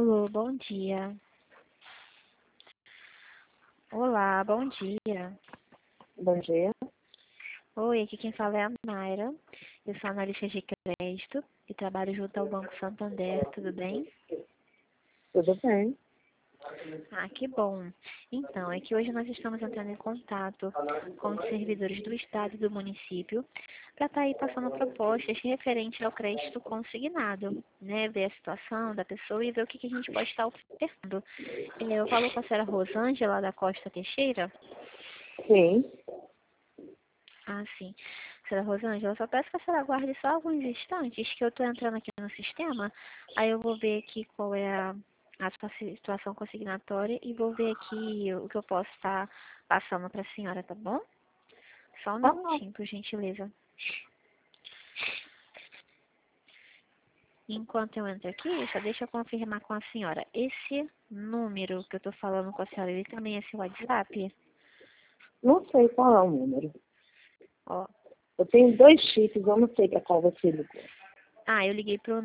Alô, bom dia. Olá, bom dia. Bom dia. Oi, aqui quem fala é a Mayra. Eu sou analista de crédito e trabalho junto ao Banco Santander, tudo bem? Tudo bem? Ah, que bom. Então, é que hoje nós estamos entrando em contato com os servidores do Estado e do município para estar aí passando propostas referentes ao crédito consignado, né? Ver a situação da pessoa e ver o que a gente pode estar ofertando. Eu falo com a senhora Rosângela da Costa Teixeira. Sim. Ah, sim. Senhora Rosângela, eu só peço que a senhora aguarde só alguns instantes que eu estou entrando aqui no sistema. Aí eu vou ver aqui qual é a sua situação consignatória e vou ver aqui o que eu posso estar passando para a senhora, tá bom? Só um Tá bom. minutinho, por gentileza. Enquanto eu entro aqui, só deixa eu confirmar com a senhora. Esse número que eu estou falando com a senhora, ele também é seu WhatsApp? Não sei qual é o número. Ó. Eu tenho 2 chips, eu não sei para qual você ligou. Ah, eu liguei para o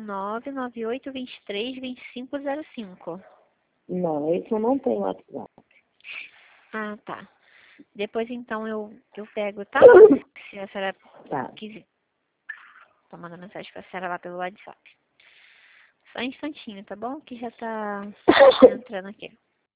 998232505. Não, esse eu não tenho WhatsApp. Ah, tá. Depois, então, eu pego, tá? Se a senhora Tá. quiser. Tô mandando mensagem pra senhora lá pelo WhatsApp. Só um instantinho, tá bom? Que já tá entrando aqui.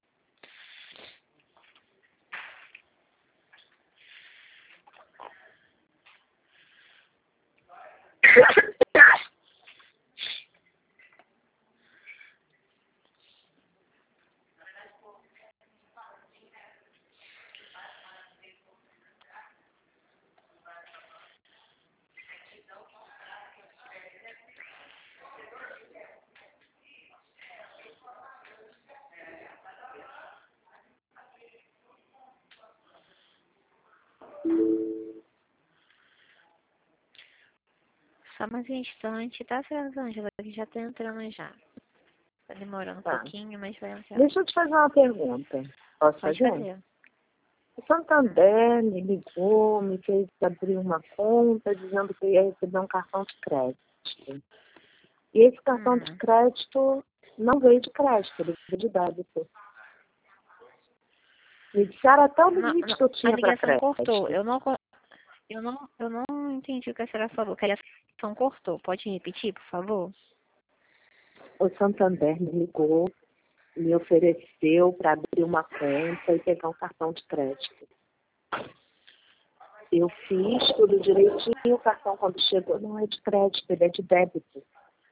Só mais um instante, tá, senhora Ângela? Que já tá entrando já. Tá demorando um Tá. pouquinho, mas vai entrar. Deixa eu te fazer uma pergunta. Posso Pode fazer? fazer. O Santander me ligou, me fez abrir uma conta dizendo que eu ia receber um cartão de crédito. E esse cartão de crédito não veio de crédito, ele veio de débito. Me disseram até o limite que eu A tinha para ligação crédito. cortou. Eu não entendi o que a senhora falou. Que a ligação cortou. Pode repetir, por favor? O Santander me ligou, me ofereceu para abrir uma conta e pegar um cartão de crédito. Eu fiz tudo direitinho, o cartão quando chegou não é de crédito, ele é de débito.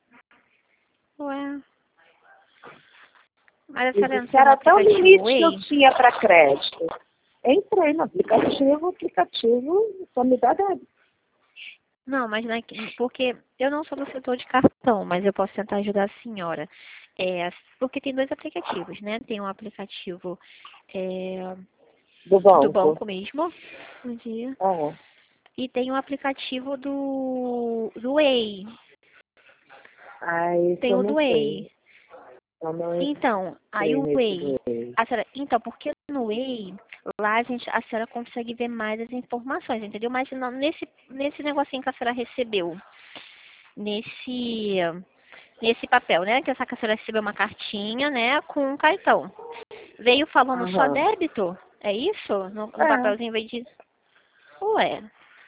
Ué. Mas a E senhora entrou disseram no até o aplicativo limite que eu Way? tinha para crédito. Entrei no aplicativo, o aplicativo só me dá débito. Não, mas não é porque eu não sou do setor de cartão, mas eu posso tentar ajudar a senhora. Porque tem dois aplicativos, né? Tem um aplicativo é, Do do banco. banco mesmo, bom dia, É. e tem um aplicativo do Way. Ah, esse Tem eu o não do sei. Way. Eu não Então, aí entrei o nesse Way. do. Então, porque no Way, lá a senhora consegue ver mais as informações, entendeu? Mas não, nesse negocinho que a senhora recebeu, nesse nesse papel, né? Que essa senhora recebeu uma cartinha, né? Com um cartão. Veio falando só Aham. débito? É isso? No É. papelzinho veio de... Ué.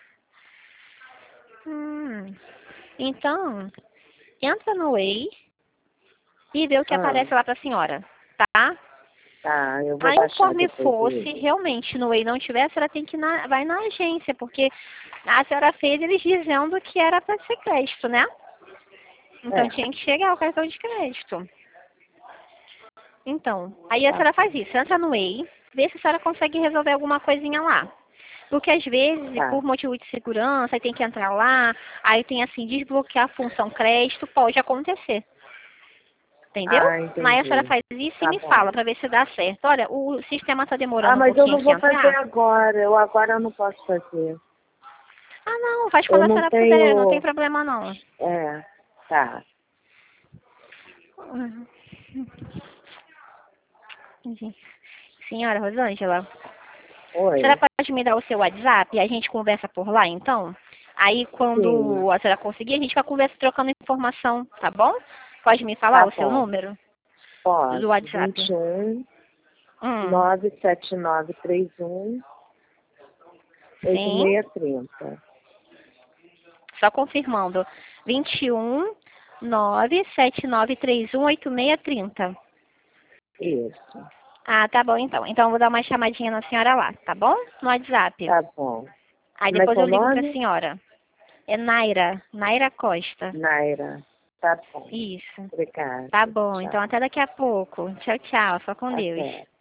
Então, entra no Way e vê o que Ah, aparece lá pra senhora, tá? tá, eu vou Aí, baixar conforme depois for, se dele. realmente no Way não tiver, a senhora tem que vai na agência, porque a senhora fez eles dizendo que era para ser crédito, né? Então É. tinha que chegar o cartão de crédito. Então, aí a Tá. senhora faz isso, entra no Way, vê se a senhora consegue resolver alguma coisinha lá. Porque às vezes, Tá. por motivo de segurança, aí tem que entrar lá, aí tem assim, desbloquear a função crédito, pode acontecer. Entendeu? Ah, Aí a senhora entendi. faz isso e Tá me bom. fala para ver se dá certo. Olha, o sistema está Ah, demorando um mas eu pouquinho não aqui a vou fazer entrar. agora. Agora eu não posso fazer. Ah, não, faz Eu quando a não senhora puder, não tem tenho. problema não. É. Tá. Senhora Rosângela, a senhora Oi. pode me dar o seu WhatsApp e a gente conversa por lá, então? Aí, Sim. quando a senhora conseguir, a gente vai conversa trocando informação, tá bom? Pode me falar Tá o seu bom. número? Posso. Do WhatsApp. 21 97931 Sim. 8630. Só confirmando. 21 97931 8630. Isso. Ah, tá bom então. Então eu vou dar uma chamadinha na senhora lá, tá bom? No WhatsApp. Tá bom. Aí Como é depois seu eu ligo pra nome? senhora. É Naira. Naira Costa. Naira. Tá bom. Isso. Obrigada. Tá bom. Tchau. Então até daqui a pouco. Tchau, tchau. Só com Deus. Até.